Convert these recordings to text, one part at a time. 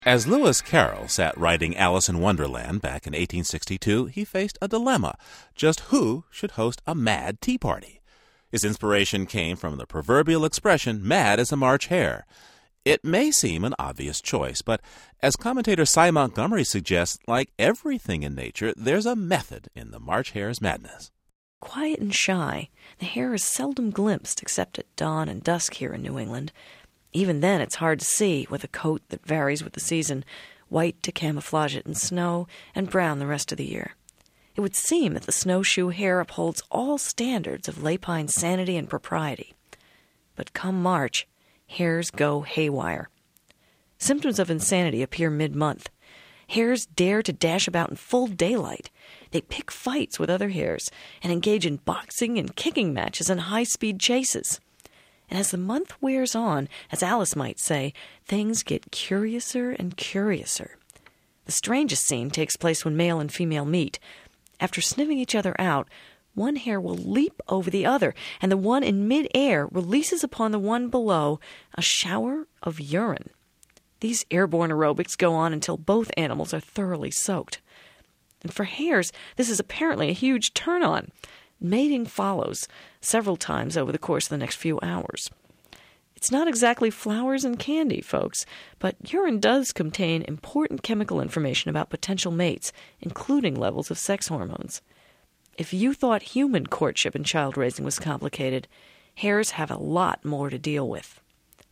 As Lewis Carroll sat writing Alice in Wonderland back in 1862, he faced a dilemma: just who should host a mad tea party? His inspiration came from the proverbial expression, mad as a March hare. It may seem an obvious choice, but as commentator Cy Montgomery suggests, like everything in nature, there's a method in the March hare's madness. Quiet and shy, the hare is seldom glimpsed except at dawn and dusk here in New England. Even then, it's hard to see, with a coat that varies with the season, white to camouflage it in snow and brown the rest of the year. It would seem that the snowshoe hare upholds all standards of lapine sanity and propriety. But come March, hares go haywire. Symptoms of insanity appear mid-month. Hares dare to dash about in full daylight. They pick fights with other hares and engage in boxing and kicking matches and high-speed chases. And as the month wears on, as Alice might say, things get curiouser and curiouser. The strangest scene takes place when male and female meet. After sniffing each other out, one hare will leap over the other, and the one in mid-air releases upon the one below a shower of urine. These airborne aerobics go on until both animals are thoroughly soaked. And for hares, this is apparently a huge turn-on. Mating follows several times over the course of the next few hours. It's not exactly flowers and candy, folks, but urine does contain important chemical information about potential mates, including levels of sex hormones. If you thought human courtship and child-raising was complicated, hares have a lot more to deal with.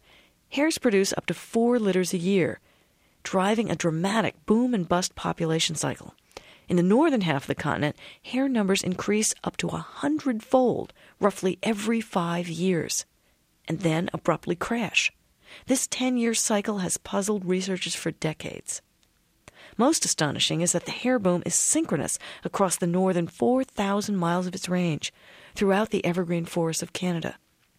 Hares produce up to 4 litters a year, driving a dramatic boom and bust population cycle. In the northern half of the continent, hare numbers increase up to 100-fold, roughly every 5 years, and then abruptly crash. This 10-year cycle has puzzled researchers for decades. Most astonishing is that the hare boom is synchronous across the northern 4,000 miles of its range, throughout the evergreen forests of Canada.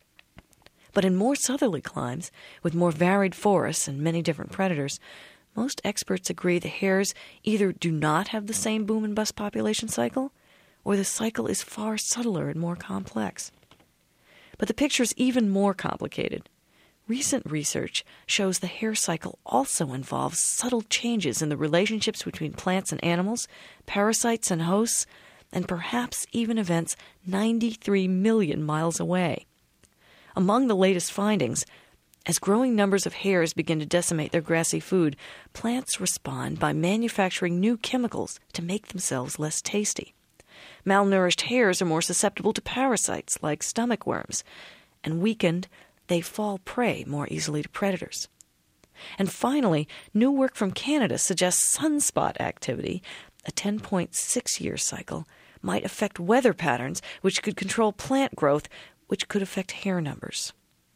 But in more southerly climes, with more varied forests and many different predators, most experts agree the hares either do not have the same boom and bust population cycle, or the cycle is far subtler and more complex. But the picture is even more complicated. Recent research shows the hare cycle also involves subtle changes in the relationships between plants and animals, parasites and hosts, and perhaps even events 93 million miles away. Among the latest findings, as growing numbers of hares begin to decimate their grassy food, plants respond by manufacturing new chemicals to make themselves less tasty. Malnourished hares are more susceptible to parasites like stomach worms, and weakened, they fall prey more easily to predators. And finally, new work from Canada suggests sunspot activity, a 10.6-year cycle, might affect weather patterns, which could control plant growth, which could affect hare numbers.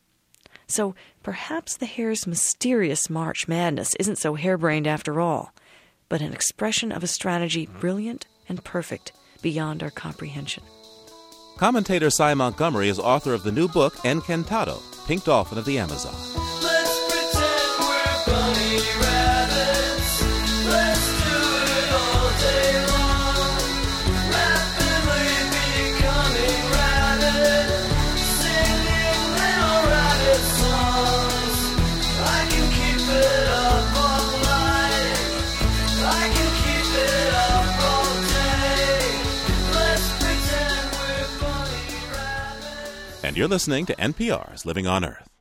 So perhaps the hare's mysterious March madness isn't so harebrained after all, but an expression of a strategy brilliant and perfect beyond our comprehension. Commentator Cy Montgomery is author of the new book, Encantado, Pink Dolphin of the Amazon. Let's pretend we're bunny rabbits. Let's do it all day long. Rapidly becoming rabbit, singing little rabbit songs. I can keep it up all night. I can keep it up all day. Let's pretend we're bunny rabbits. And you're listening to NPR's Living on Earth.